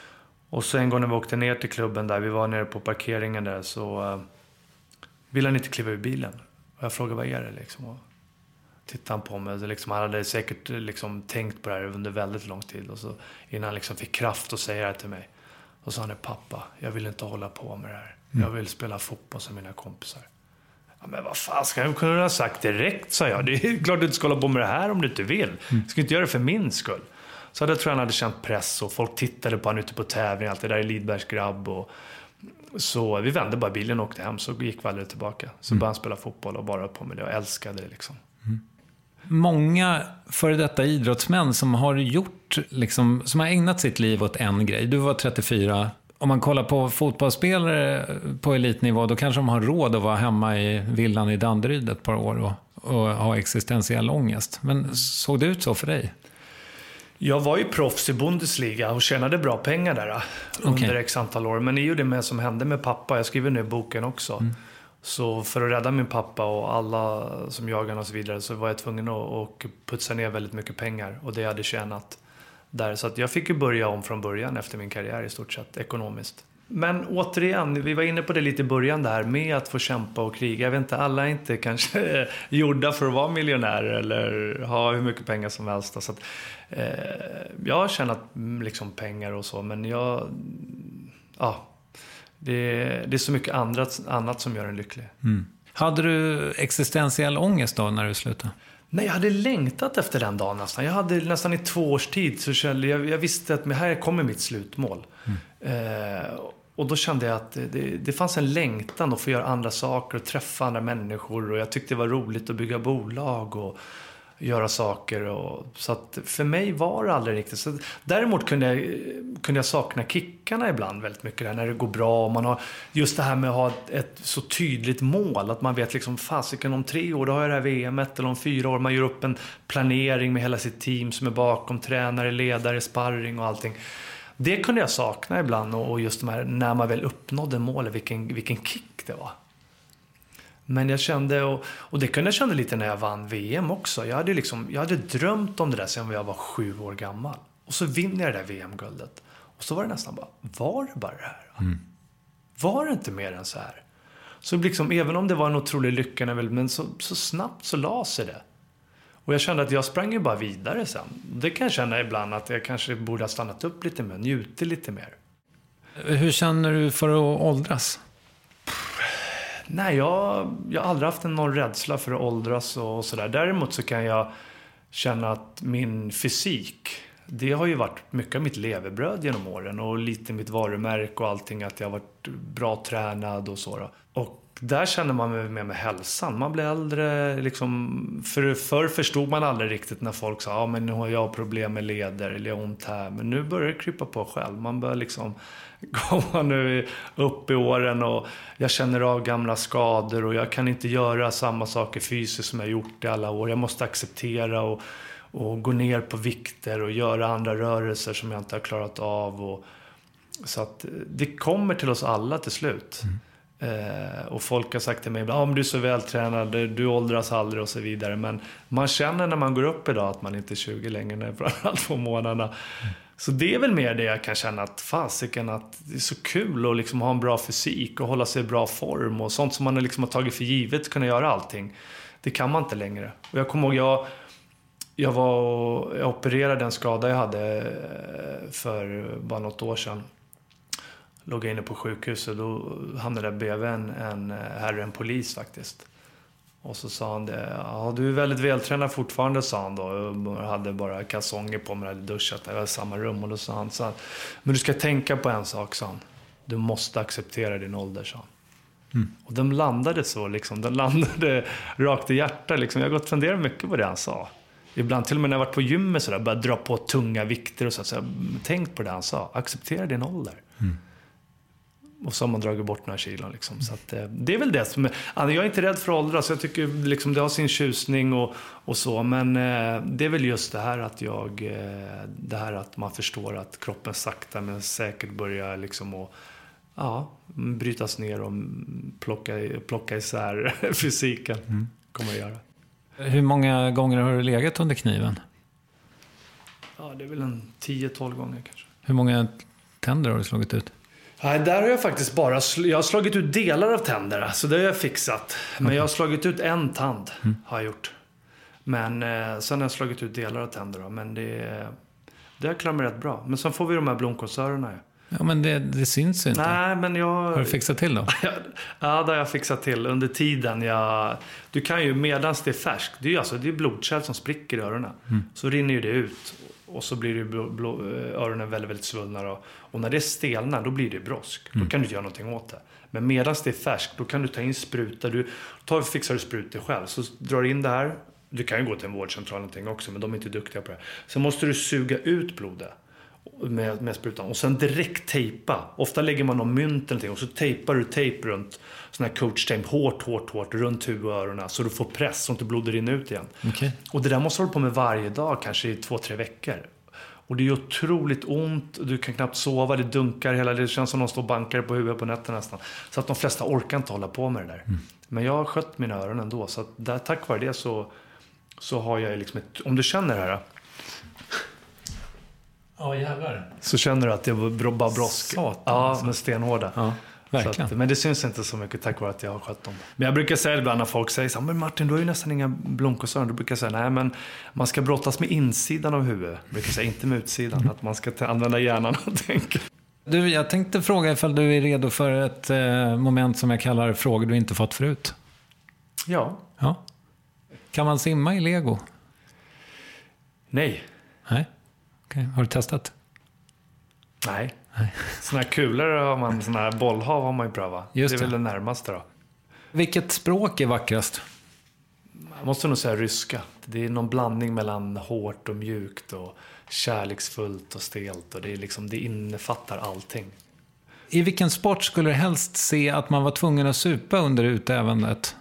Och så en gång när vi åkte ner till klubben där, vi var nere på parkeringen där, så uh, ville han inte kliva ur bilen. Och jag frågade, vad är det liksom? Och tittade han på mig. Liksom, han hade säkert liksom, tänkt på det här under väldigt lång tid. Och så, innan han liksom fick kraft att säga det till mig. Och så sa han, pappa, jag vill inte hålla på med det här. Mm. Jag vill spela fotboll som mina kompisar. Ja, men vad fan, ska jag kunna ha sagt direkt, sa jag. Det är klart du inte ska hålla på med det här om du inte vill. Mm. Du ska inte göra det för min skull. Så jag tror han hade känt press och folk tittade på han ute på tävling, allt det där i Lidbergs grabb. Och så vi vände bara bilen och åkte hem, så gick vi aldrig tillbaka. Så mm. började han spela fotboll och bara på med det och älskade det liksom. Mm. Många före detta idrottsmän som har gjort, liksom, som har ägnat sitt liv åt en grej. Du var trettiofyra. Om man kollar på fotbollsspelare på elitnivå, då kanske de har råd att vara hemma i villan i Danderyd ett par år och, och ha existentiell ångest. Men såg det ut så för dig? Jag var ju proffs i Bundesliga och tjänade bra pengar där under okay. x antal år. Men det är ju det med som hände med pappa. Jag skriver nu boken också. Mm. Så för att rädda min pappa och alla som jagade och så vidare, så var jag tvungen att putsa ner väldigt mycket pengar. Och det hade tjänat där. Så att jag fick ju börja om från början efter min karriär i stort sett ekonomiskt. Men återigen, vi var inne på det lite i början där med att få kämpa och kriga. Jag vet inte, alla är inte kanske gjorda för att vara miljonärer eller ha hur mycket pengar som helst. Så att, eh, jag har tjänat liksom pengar och så, men jag, ja, det, det är så mycket annat, annat som gör en lycklig. Mm. Hade du existentiell ångest då när du slutade? Nej, jag hade längtat efter den dagen nästan. Jag hade nästan i två års tid så kände jag, jag visste att här kommer mitt slutmål. Mm. Eh, och då kände jag att det, det fanns en längtan att få göra andra saker och träffa andra människor. Och jag tyckte det var roligt att bygga bolag och göra saker. Och, så att för mig var det aldrig riktigt. Så, däremot kunde jag, kunde jag sakna kickarna ibland väldigt mycket. Där, när det går bra och man har just det här med att ha ett, ett så tydligt mål. Att man vet liksom, fasiken om tre år då har jag det här V M-et, eller om fyra år. Man gör upp en planering med hela sitt team som är bakom, tränare, ledare, sparring och allting. Det kunde jag sakna ibland, och just de här, när man väl uppnådde målet, vilken, vilken kick det var. Men jag kände, och, och det kunde jag känna lite när jag vann V M också. Jag hade, liksom, jag hade drömt om det där sedan jag var sju år gammal. Och så vinner jag det där V M-guldet. Och så var det nästan bara, var det bara det här? Mm. Var det inte mer än så här? Så liksom, även om det var en otrolig lycka, men så, så snabbt så la sig det. Och jag kände att jag sprang ju bara vidare sen. Det kan jag känna ibland att jag kanske borde ha stannat upp lite mer, njutit lite mer. Hur känner du för att åldras? Nej, jag, jag har aldrig haft någon rädsla för att åldras och, och sådär. Däremot så kan jag känna att min fysik, det har ju varit mycket av mitt levebröd genom åren. Och lite mitt varumärke och allting, att jag har varit bra tränad och så då. Och där känner man med, med, med hälsan. Man blir äldre. Liksom, för, förr förstod man aldrig riktigt när folk sa, ja men nu har jag problem med leder eller jag har ont här. Men nu börjar det krypa på själv. Man börjar liksom komma nu upp i åren och jag känner av gamla skador och jag kan inte göra samma saker fysiskt som jag gjort i alla år. Jag måste acceptera och, och gå ner på vikter och göra andra rörelser som jag inte har klarat av. Och, så att det kommer till oss alla till slut. Mm. Eh, och folk har sagt till mig, ah, men du är så vältränad, du åldras aldrig och så vidare. Men man känner när man går upp idag att man inte är tjugo längre när framförallt två månaderna. Mm. Så det är väl mer det jag kan känna att fasiken att det är så kul att liksom ha en bra fysik och hålla sig i bra form och sånt som man liksom har tagit för givet att kunna göra allting. Det kan man inte längre. Och jag kommer ihåg, jag, jag, var, jag opererade en skada jag hade för bara något år sedan. Låg jag inne på sjukhuset och då hamnade jag bredvid en, en herre, en polis faktiskt. Och så sa han det, ja du är väldigt vältränad fortfarande, sa han då. Jag hade bara kalsonger på mig, hade duschat, jag var i samma rum. Och då sa han, så här, men du ska tänka på en sak, sa han. Du måste acceptera din ålder, sa han. Mm. Och de landade så liksom, de landade rakt i hjärtat liksom. Jag har gått och funderat mycket på det han sa. Ibland till och med när jag varit på gymmet så där, började dra på tunga vikter och så, så jag tänkt på det han sa. Acceptera din ålder. Mm. Och så har man dragit bort några kilon liksom. Så att, det är väl det som är, jag är inte rädd för åldrar, så jag tycker liksom det har sin tjusning och, och så. Men eh, det är väl just det här att jag eh, det här att man förstår att kroppen sakta men säkert börjar liksom och, ja, brytas ner och plocka, plocka isär fysiken. Mm. Kommer att göra. Hur många gånger har du legat under kniven? Ja, det är väl en tio tolv gånger kanske. Hur många tänder har du slagit ut? Nej, där har jag faktiskt bara jag har slagit ut delar av tänderna, så det har jag fixat. Men okay. Jag har slagit ut en tand, mm. har jag gjort. Men eh, sen har jag slagit ut delar av tänderna. Men det, det har klarat mig rätt bra. Men sen får vi de här blomkålsörerna. Ja, ja men det, det syns inte. Nej, men jag... Har du fixat till då? ja, det har jag fixat till under tiden. Jag, du kan ju, medans det är färskt, det är ju alltså, det är blodkärl som spricker i öronen. Mm. Så rinner ju det ut. Och så blir det blå, blå, öronen väldigt, väldigt svullna. Och, och när det stelnar, då blir det brosk. Mm. Då kan du göra någonting åt det. Men medan det är färskt, då kan du ta in spruta. Du tar, fixar du sprutor själv. Så drar in det här. Du kan ju gå till en vårdcentral någonting också, men de är inte duktiga på det. Så måste du suga ut blodet med, med sprutan. Och sen direkt tejpa. Ofta lägger man någon mynt eller någonting. Och så tejpar du tejp runt sån här coach-tejp. Hårt, hårt, hårt. Runt huvud och öronen. Så du får press så inte blodet rinner ut igen. Okay. Och det där måste du hålla på med varje dag. Kanske i två, tre veckor. Och det är otroligt ont. Du kan knappt sova. Det dunkar hela. Det känns som någon står och bankar på huvudet på nätten nästan. Så att de flesta orkar inte hålla på med det där. Mm. Men jag har skött mina öron ändå. Så att där, tack vare det så, så har jag liksom ett... Om du känner det här... Ja, jävlar. Så känner du att det var bara brosk. Satan, ja, alltså. Men stenhårda. Ja, verkligen. Att, men det syns inte så mycket tack vare att jag har skött dem. Men jag brukar säga ibland när folk säger så här, men Martin, du har ju nästan inga blomkålsöron. Då brukar jag säga, nej men man ska brottas med insidan av huvudet. Jag brukar säga, inte med utsidan. Mm. Att man ska använda hjärnan och tänka. Du, jag tänkte fråga ifall du är redo för ett eh, moment som jag kallar frågor du inte fått förut. Ja. Ja. Kan man simma i Lego? Nej. Nej. Okay. Har du testat? Nej. Nej. Såna här kulor har man, såna här bollhav har man ju prövat. Just det är det. väl det närmaste då. Vilket språk är vackrast? Jag måste nog säga ryska. Det är någon blandning mellan hårt och mjukt och kärleksfullt och stelt. Och det, är liksom, det innefattar allting. I vilken sport skulle du helst se att man var tvungen att supa under utövandet?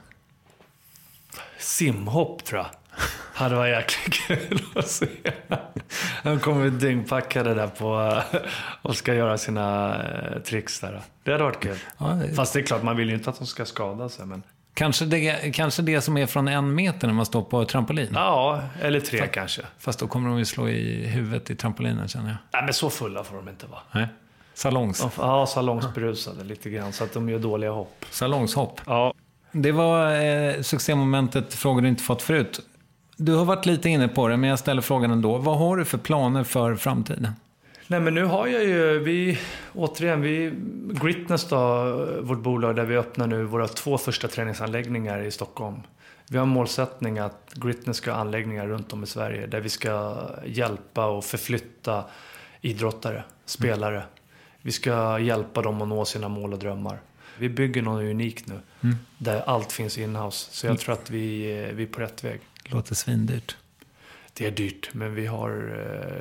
Simhopp tror jag. Det var jäkligt kul att se. De kommer dyngpackade där på och ska göra sina tricks där. Det hade varit kul. Ja, fast det är klart, man vill ju inte att de ska skada sig. Men... Kanske, det, kanske det som är från en meter när man står på trampolin. Ja, eller tre fast, kanske. Fast då kommer de ju slå i huvudet i trampolinen, känner jag. Nej, men så fulla får de inte vara. Nej. Salongs. Ja, salongsberusade lite grann. Så att de gör dåliga hopp. Salongshopp. Ja. Det var eh, succémomentet, frågor du inte fått förut. Du har varit lite inne på det, men jag ställer frågan ändå. Vad har du för planer för framtiden? Nej, men nu har jag ju, vi, återigen, vi, Gritness då, vårt bolag där vi öppnar nu våra två första träningsanläggningar i Stockholm. Vi har en målsättning att Gritness ska ha anläggningar runt om i Sverige där vi ska hjälpa och förflytta idrottare, spelare. Vi ska hjälpa dem att nå sina mål och drömmar. Vi bygger något unikt nu. Mm. Där allt finns in-house. Så jag mm. tror att vi, vi är på rätt väg. Låter svindyrt. Det är dyrt, men vi har,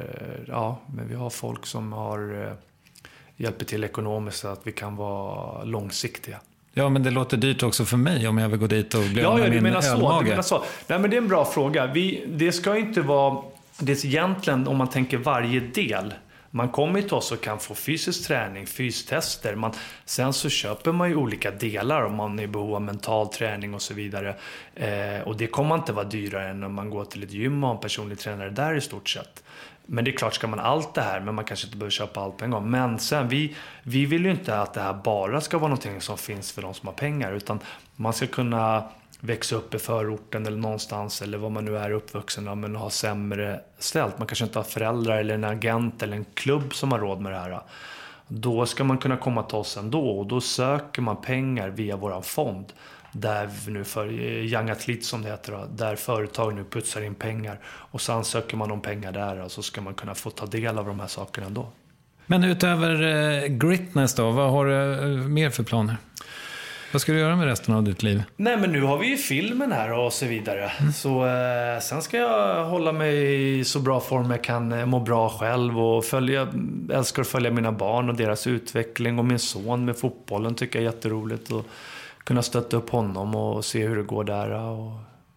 ja, men vi har folk som har hjälper till ekonomiskt så att vi kan vara långsiktiga. Ja, men det låter dyrt också för mig om jag vill gå dit och bli ja, med ja, min menar ölmage. Så, du menar så. Nej, men det är en bra fråga. Vi, det ska inte vara... Det är egentligen, om man tänker varje del... Man kommer till oss och kan få fysisk träning, fystester. Man, sen så köper man ju olika delar om man är i behov av mental träning och så vidare. Eh, och det kommer inte vara dyrare än om man går till ett gym och har en personlig tränare där i stort sett. Men det är klart, ska man allt det här, men man kanske inte behöver köpa allt på en gång. Men sen, vi, vi vill ju inte att det här bara ska vara någonting som finns för de som har pengar. Utan man ska kunna växa upp i förorten eller någonstans, eller vad man nu är uppvuxen av, men ha sämre ställt. Man kanske inte har föräldrar eller en agent eller en klubb som har råd med det här. Då ska man kunna komma till oss ändå, och då söker man pengar via våran fond. Där vi nu för Young Athlete som det heter då, där företag nu putsar in pengar, och så ansöker man om pengar där, och så ska man kunna få ta del av de här sakerna ändå. Men utöver eh, Gritness då, vad har du eh, mer för planer? Vad ska du göra med resten av ditt liv? Nej, men nu har vi ju filmen här och så vidare. Mm. Så eh, sen ska jag hålla mig i så bra form jag kan, må bra själv och följa, älskar att följa mina barn och deras utveckling, och min son med fotbollen tycker jag är jätteroligt, och kunna stötta upp honom och se hur det går där. Och...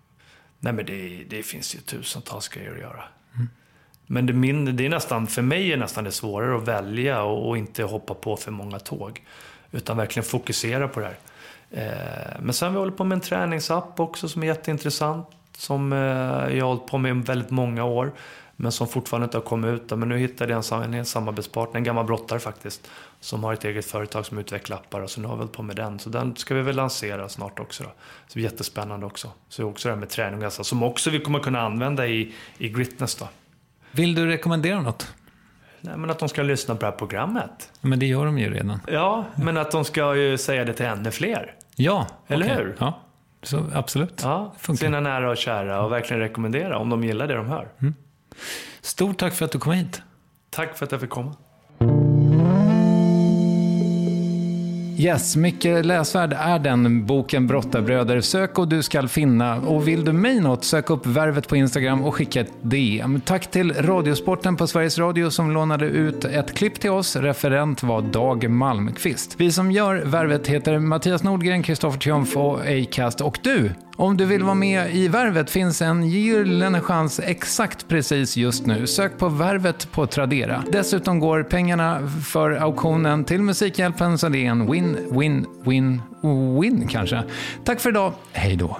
Nej, men det, det finns ju tusentals grejer att göra. Mm. Men det, min, det är nästan, för mig är nästan det svårare att välja och, och inte hoppa på för många tåg. Utan verkligen fokusera på det här. Eh, men sen har vi hållit på med en träningsapp också som är jätteintressant. Som eh, jag har hållit på med väldigt många år. Men som fortfarande inte har kommit ut. Men nu hittade jag en, en samarbetspartner, en gammal brottare faktiskt. Som har ett eget företag som utvecklar appar. Och så nu har vi hållit på med den. Så den ska vi väl lansera snart också då. Så det är jättespännande också. Så också det här med träning alltså, som också vi kommer kunna använda i, i Gritness då. Vill du rekommendera något? Nej, men att de ska lyssna på det här programmet. Men det gör de ju redan. Ja, men att de ska ju säga det till ännu fler. Ja, eller okay. hur? Ja, så absolut. Ja, sina nära och kära och verkligen rekommendera om de gillar det de hör. Mm. Stort tack för att du kom hit. Tack för att jag fick komma. Yes, mycket läsvärd är den boken Brottarbröder. Sök och du ska finna. Och vill du mig något, sök upp Värvet på Instagram och skicka ett D M. Tack till Radiosporten på Sveriges Radio som lånade ut ett klipp till oss. Referent var Dag Malmqvist. Vi som gör Värvet heter Mattias Nordgren, Kristoffer Triumf och Acast. Och du, om du vill vara med i Värvet finns en gyllene chans exakt precis just nu. Sök på Värvet på Tradera. Dessutom går pengarna för auktionen till Musikhjälpen, så det är en win, win, win, win kanske. Tack för idag. Hej då.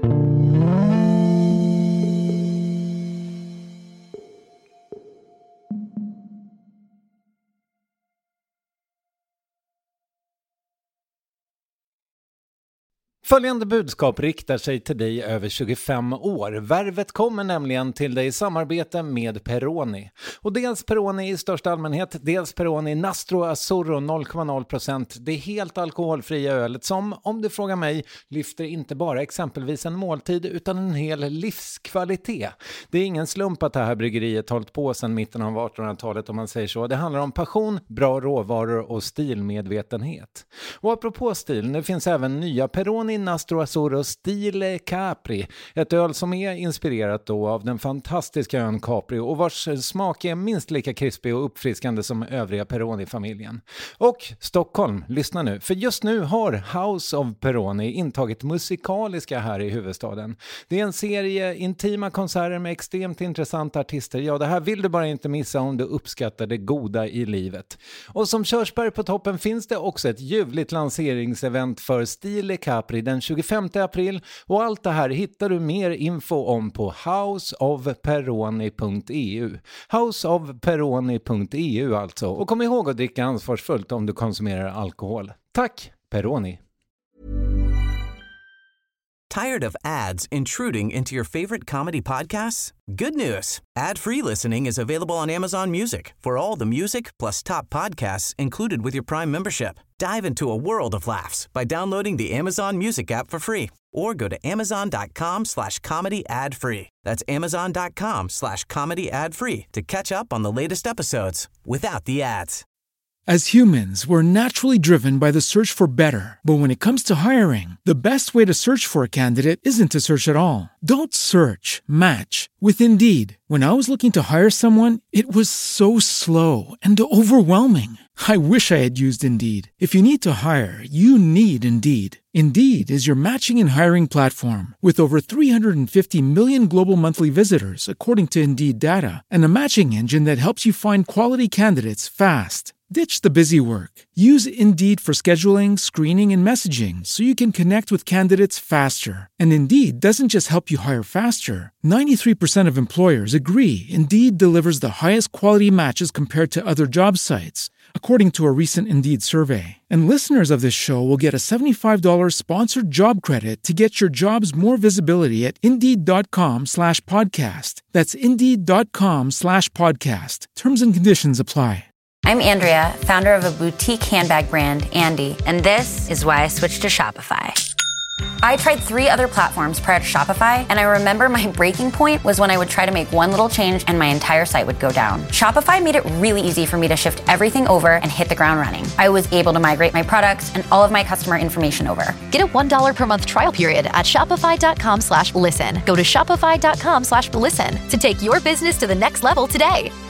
Följande budskap riktar sig till dig över tjugofem år. Värvet kommer nämligen till dig i samarbete med Peroni. Och dels Peroni i största allmänhet, dels Peroni Nastro Azzurro noll komma noll procent. Det är helt alkoholfria ölet som, om du frågar mig, lyfter inte bara exempelvis en måltid utan en hel livskvalitet. Det är ingen slump att det här bryggeriet hållit på sedan mitten av artonhundratalet om man säger så. Det handlar om passion, bra råvaror och stilmedvetenhet. Och apropå stil, det finns även nya Peroni Nastro Azzurro Stile Capri, ett öl som är inspirerat då av den fantastiska ön Capri och vars smak är minst lika krispig och uppfriskande som övriga Peroni-familjen. Och Stockholm, lyssna nu, för just nu har House of Peroni intagit musikaliska här i huvudstaden. Det är en serie intima konserter med extremt intressanta artister. Ja, det här vill du bara inte missa om du uppskattar det goda i livet. Och som körsbär på toppen finns det också ett ljuvligt lanseringsevent för Stile Capri den tjugofemte april, och allt det här hittar du mer info om på house of peroni punkt e u. house of peroni punkt e u alltså. Och kom ihåg att dricka ansvarsfullt om du konsumerar alkohol. Tack, Peroni! Tired of ads intruding into your favorite comedy podcasts? Good news! Ad-free listening is available on Amazon Music for all the music plus top podcasts included with your Prime membership. Dive into a world of laughs by downloading the Amazon Music app for free or go to amazon.com slash comedy ad free. That's amazon.com slash comedy ad free to catch up on the latest episodes without the ads. As humans, we're naturally driven by the search for better. But when it comes to hiring, the best way to search for a candidate isn't to search at all. Don't search, match with Indeed. When I was looking to hire someone, it was so slow and overwhelming. I wish I had used Indeed. If you need to hire, you need Indeed. Indeed is your matching and hiring platform with over three hundred fifty million global monthly visitors, according to Indeed data, and a matching engine that helps you find quality candidates fast. Ditch the busy work. Use Indeed for scheduling, screening, and messaging so you can connect with candidates faster. And Indeed doesn't just help you hire faster. ninety-three percent of employers agree Indeed delivers the highest quality matches compared to other job sites, according to a recent Indeed survey. And listeners of this show will get a seventy-five dollars sponsored job credit to get your jobs more visibility at Indeed.com slash podcast. That's Indeed.com slash podcast. Terms and conditions apply. I'm Andrea, founder of a boutique handbag brand, Andy, and this is why I switched to Shopify. I tried three other platforms prior to Shopify, and I remember my breaking point was when I would try to make one little change and my entire site would go down. Shopify made it really easy for me to shift everything over and hit the ground running. I was able to migrate my products and all of my customer information over. Get a one dollar per month trial period at shopify.com slash listen. Go to shopify.com slash listen to take your business to the next level today.